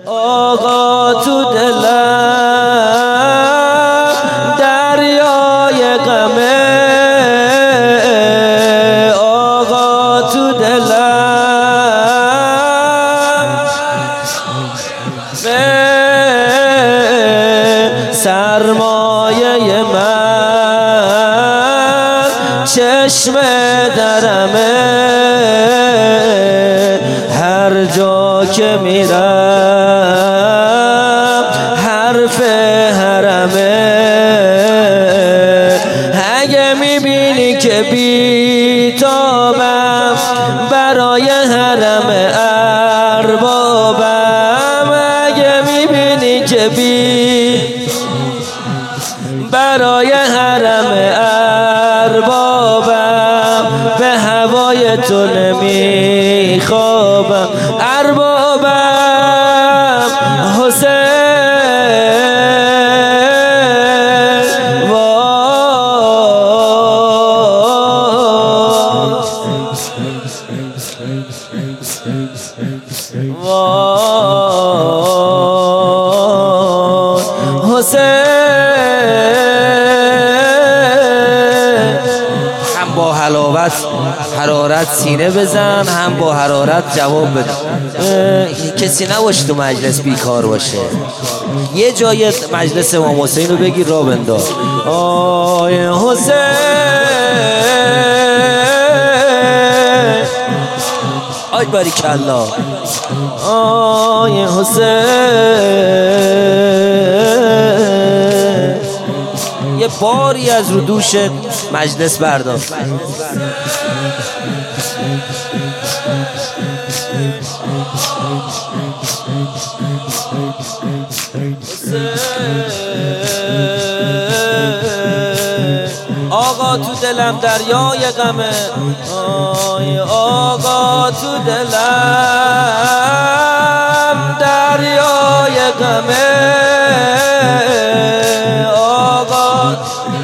آقا تو دلم دریای غمه، آقا تو دلم سرمایه من چشم درمه، هر جا که میرم حرف حرمه. اگه میبینی که بیتابم برای حرم اربابم، اگه میبینی که برای حرم اربابم، به هوای تو نمیخوابم اربابم. حسین هم با حرارت سینه بزن، هم با حرارت جواب بده. کسی نباشه تو مجلس بیکار باشه، یه جای مجلس امام حسین رو بگیر را بنداز. آی حسین آی باریکالله، آی حسین یه باری از رو دوش مجلس بردار. آقا تو دلم دریای غمه، آی آقا تو دلم دریای غمه، آقا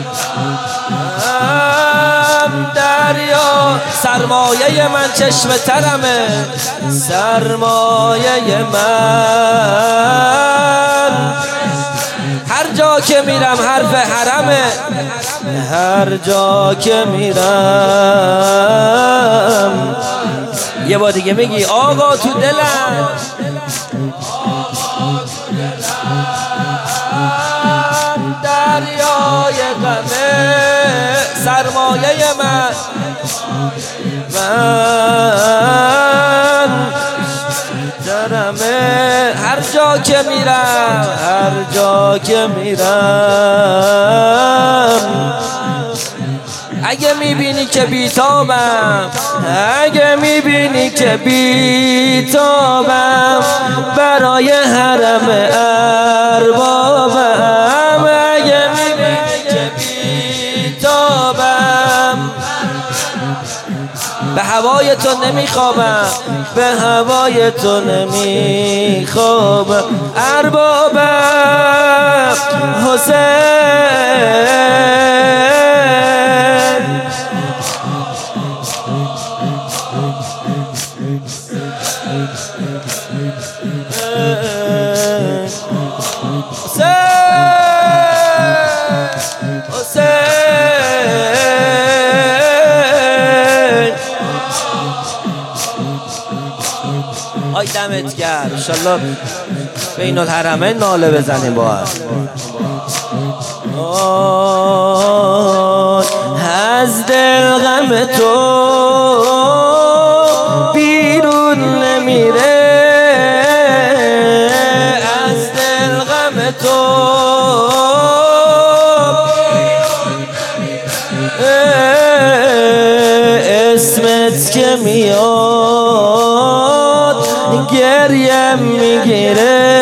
دریا سرمایه من چشم ترمه، سرمایه من هر جا که میرم حرف حرمه، هر جا که میرم. یه بار دیگه میگی آقا تو دلم دریای غمه، سرمایه من درمه، هر جا که میرم هر جا که میرم. اگه میبینی که بیتابم، اگه میبینی که بیتابم برای حرم اربابم، اگه میبینی که بیتابم به هوای تو نمیخوابم، به هوای تو نمیخوابم اربابم. حسین آی دمت گرم، انشالله بین الحرمین ناله بزنیم با هم. از دل غم تو بیرون نمیره، از دل غم تو اسمت که میاد گریم میگیره،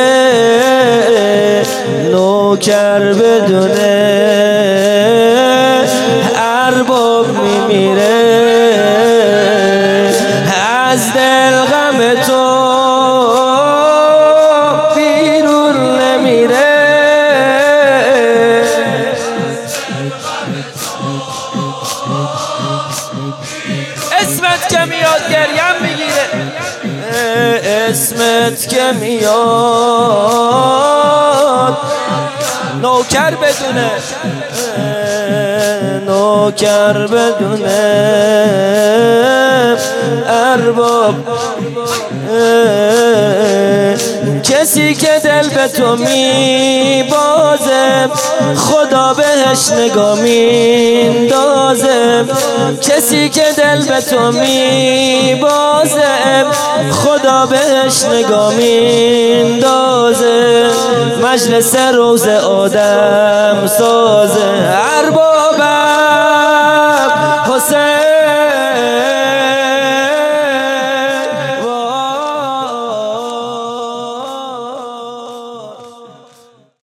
نوکر بدونه ارباب میمیره، از دل غم تو بیرون نمیره، اسمت که میاد گریم میگیره، اسمت اسمت که میاد نوکر بدونه ارباب کسی که دل به تو میبازه خدا بهش نگاه میندازه کسی که دل به تو میبازه خدا بهش نگاه میندازه مجلس روز آدم سازه